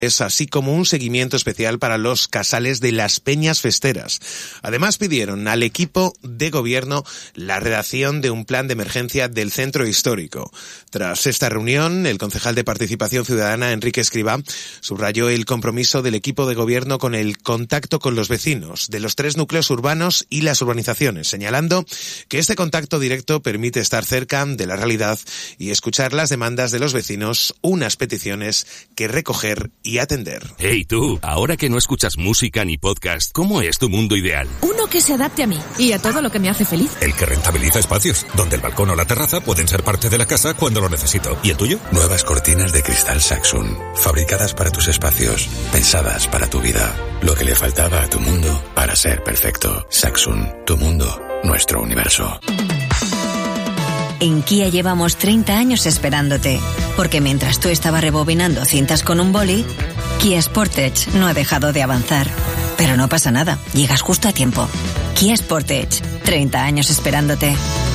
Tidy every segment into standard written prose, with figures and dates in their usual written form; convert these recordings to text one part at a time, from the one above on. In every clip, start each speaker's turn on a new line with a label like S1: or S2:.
S1: así como un seguimiento especial para los casales de las peñas festeras. Además, pidieron al equipo de gobierno la redacción de un plan de emergencia del centro histórico. Tras esta reunión, el concejal de Participación Ciudadana, Enrique Escribá, subrayó el compromiso del equipo de gobierno con el contacto con los vecinos de los 3 núcleos urbanos y las urbanizaciones, señalando que este contacto directo permite estar cerca de la realidad y escuchar las demandas de los vecinos, unas peticiones que recoger y atender.
S2: Hey tú, ahora que no escuchas música ni podcast, ¿cómo es tu mundo ideal?
S3: Uno que se adapte a mí y a todo lo que me hace feliz.
S4: El que rentabiliza espacios, donde el balcón o la terraza pueden ser parte de la casa cuando lo necesito. ¿Y el tuyo?
S5: Nuevas cortinas de cristal Saxon, fabricadas para tus espacios, pensadas para tu vida. Lo que le faltaba a tu mundo para ser perfecto. Saxon, tu mundo, nuestro universo.
S6: En Kia llevamos 30 años esperándote, porque mientras tú estabas rebobinando cintas con un boli, Kia Sportage no ha dejado de avanzar. Pero no pasa nada, llegas justo a tiempo. Kia Sportage, 30 años esperándote.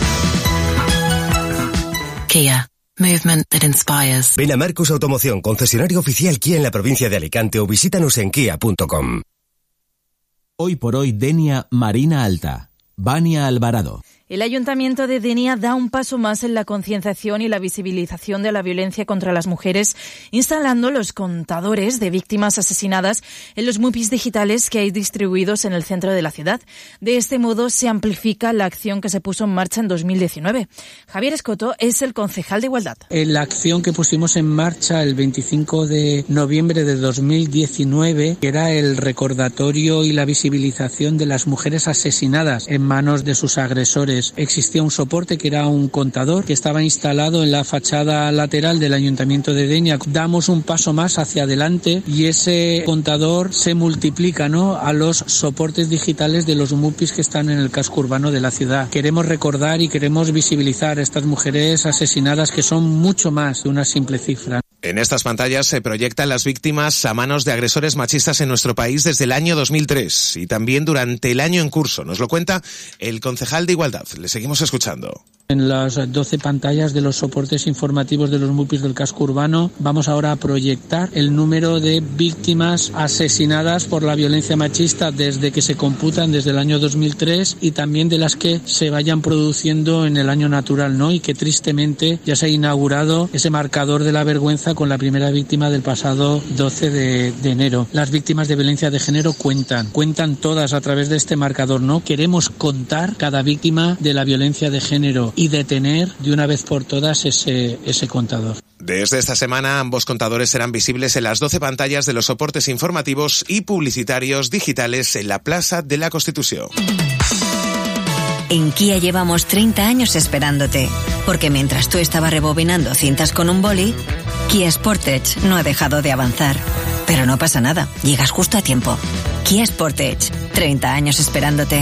S7: Kia, movement that inspires.
S8: Ven a Marcus Automoción, concesionario oficial Kia en la provincia de Alicante, o visítanos en kia.com.
S9: Hoy por hoy, Denia Marina Alta. Vania Alvarado.
S10: El Ayuntamiento de Denia da un paso más en la concienciación y la visibilización de la violencia contra las mujeres, instalando los contadores de víctimas asesinadas en los MUPIs digitales que hay distribuidos en el centro de la ciudad. De este modo se amplifica la acción que se puso en marcha en 2019. Javier Escoto es el concejal de Igualdad.
S11: La acción que pusimos en marcha el 25 de noviembre de 2019 era el recordatorio y la visibilización de las mujeres asesinadas en manos de sus agresores. Existía un soporte que era un contador que estaba instalado en la fachada lateral del Ayuntamiento de Denia. Damos un paso más hacia adelante y ese contador se multiplica, ¿no?, a los soportes digitales de los MUPIs que están en el casco urbano de la ciudad. Queremos recordar y queremos visibilizar a estas mujeres asesinadas, que son mucho más de una simple cifra.
S1: En estas pantallas se proyectan las víctimas a manos de agresores machistas en nuestro país desde el año 2003 y también durante el año en curso. Nos lo cuenta el concejal de Igualdad. Le seguimos escuchando.
S11: En las 12 pantallas de los soportes informativos de los MUPIs del casco urbano vamos ahora a proyectar el número de víctimas asesinadas por la violencia machista desde que se computan desde el año 2003 y también de las que se vayan produciendo en el año natural, ¿no? Y que tristemente ya se ha inaugurado ese marcador de la vergüenza con la primera víctima del pasado 12 de enero. Las víctimas de violencia de género cuentan todas a través de este marcador, ¿no? Queremos contar cada víctima de la violencia de género y detener de una vez por todas ese contador.
S1: Desde esta semana, ambos contadores serán visibles en las 12 pantallas de los soportes informativos y publicitarios digitales en la Plaza de la Constitución.
S6: En Kia llevamos 30 años esperándote, porque mientras tú estabas rebobinando cintas con un boli, Kia Sportage no ha dejado de avanzar. Pero no pasa nada, llegas justo a tiempo. Kia Sportage, 30 años esperándote.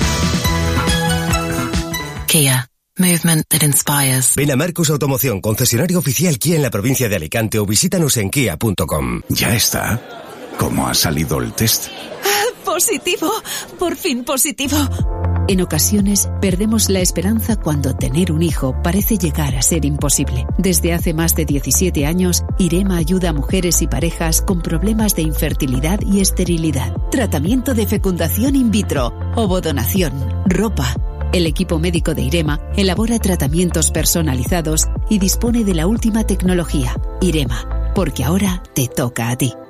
S7: Kia, movement that inspires.
S8: Ven a Marcus Automoción, concesionario oficial Kia en la provincia de Alicante, o visítanos en kia.com.
S5: Ya está. ¿Cómo ha salido el test?
S3: ¡Positivo! ¡Por fin positivo!
S12: En ocasiones, perdemos la esperanza cuando tener un hijo parece llegar a ser imposible. Desde hace más de 17 años, IREMA ayuda a mujeres y parejas con problemas de infertilidad y esterilidad. Tratamiento de fecundación in vitro, ovodonación, ropa. El equipo médico de IREMA elabora tratamientos personalizados y dispone de la última tecnología. IREMA, porque ahora te toca a ti.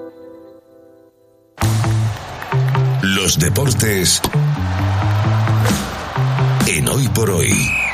S5: Los deportes en Hoy por Hoy.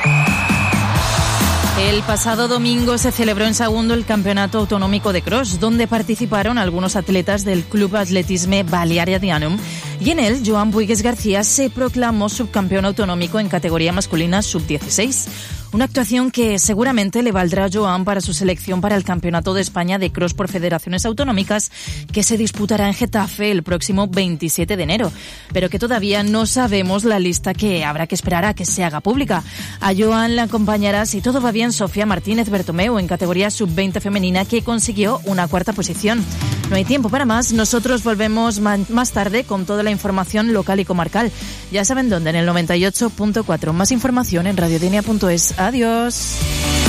S10: El pasado domingo se celebró en Sagunto el Campeonato Autonómico de Cross, donde participaron algunos atletas del Club Atletisme Balearianum, y en él Joan Buigues García se proclamó subcampeón autonómico en categoría masculina sub-16. Una actuación que seguramente le valdrá a Joan para su selección para el Campeonato de España de Cross por Federaciones Autonómicas, que se disputará en Getafe el próximo 27 de enero, pero que todavía no sabemos la lista, que habrá que esperar a que se haga pública. A Joan le acompañará, si todo va bien, Sofía Martínez Bertomeu en categoría sub-20 femenina, que consiguió una cuarta posición. No hay tiempo para más, nosotros volvemos más tarde con toda la información local y comarcal. Ya saben dónde, en el 98.4. Más información en radiodenia.es. Adiós.